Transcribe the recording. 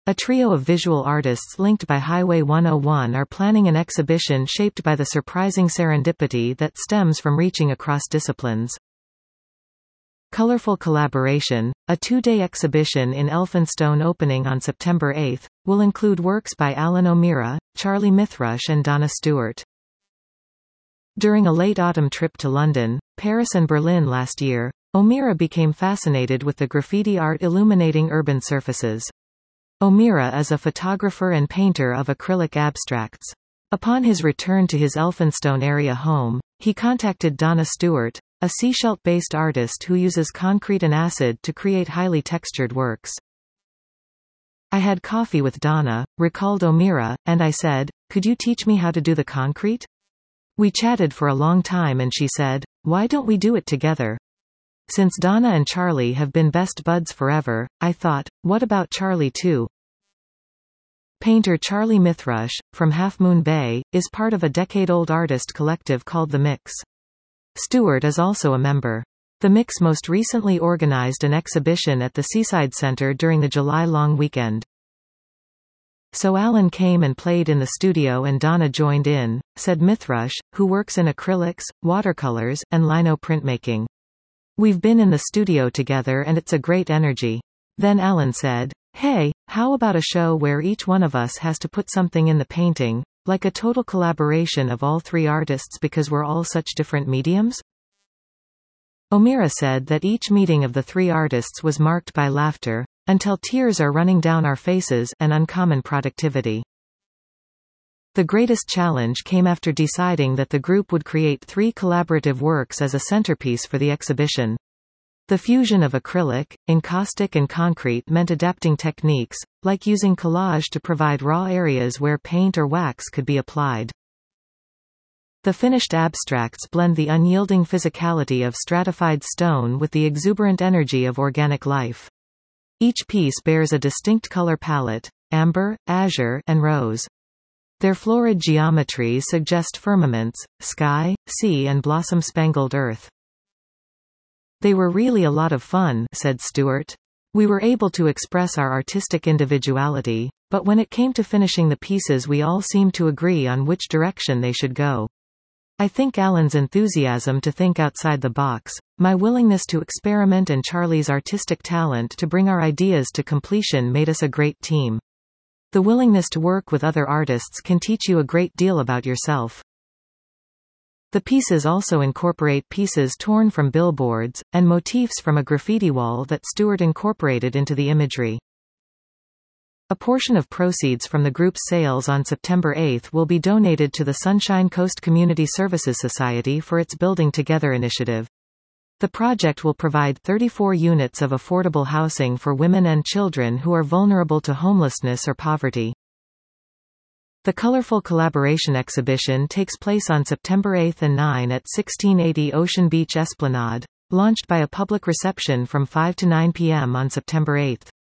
A trio of visual artists linked by Highway 101 are planning an exhibition shaped by the surprising serendipity that stems from reaching across disciplines. Colorful Collaboration, a two-day exhibition in Elphinstone opening on September 8, will include works by Alan O'Meara, Charlie Mithrush and Donna Stewart. During a late autumn trip to London, Paris and Berlin last year, O'Meara became fascinated with the graffiti art illuminating urban surfaces. O'Meara is a photographer and painter of acrylic abstracts. Upon his return to his Elphinstone area home, he contacted Donna Stewart, a Sechelt-based artist who uses concrete and acid to create highly textured works. I had coffee with Donna, recalled O'Meara, and I said, "Could you teach me how to do the concrete?" We chatted for a long time and she said, "Why don't we do it together?" Since Donna and Charlie have been best buds forever, I thought, what about Charlie too? Painter Charlie Mithrush, from Half Moon Bay, is part of a decade-old artist collective called The Mix. Stewart is also a member. The Mix most recently organized an exhibition at the Seaside Centre during the July long weekend. "So Alan came and played in the studio and Donna joined in," said Mithrush, who works in acrylics, watercolors, and lino printmaking. "We've been in the studio together and it's a great energy." Then Alan said, "Hey, how about a show where each one of us has to put something in the painting, like a total collaboration of all three artists because we're all such different mediums?" O'Meara said that each meeting of the three artists was marked by laughter, until tears are running down our faces, and uncommon productivity. The greatest challenge came after deciding that the group would create 3 collaborative works as a centerpiece for the exhibition. The fusion of acrylic, encaustic and concrete meant adapting techniques, like using collage to provide raw areas where paint or wax could be applied. The finished abstracts blend the unyielding physicality of stratified stone with the exuberant energy of organic life. Each piece bears a distinct color palette: amber, azure, and rose. Their florid geometries suggest firmaments, sky, sea and blossom-spangled earth. "They were really a lot of fun," said Stewart. "We were able to express our artistic individuality, but when it came to finishing the pieces we all seemed to agree on which direction they should go. I think Alan's enthusiasm to think outside the box, my willingness to experiment and Charlie's artistic talent to bring our ideas to completion made us a great team. The willingness to work with other artists can teach you a great deal about yourself." The pieces also incorporate pieces torn from billboards, and motifs from a graffiti wall that Stewart incorporated into the imagery. A portion of proceeds from the group's sales on September 8 will be donated to the Sunshine Coast Community Services Society for its Building Together initiative. The project will provide 34 units of affordable housing for women and children who are vulnerable to homelessness or poverty. The Colorful Collaboration exhibition takes place on September 8 and 9 at 1680 Ocean Beach Esplanade, launched by a public reception from 5 to 9 p.m. on September 8.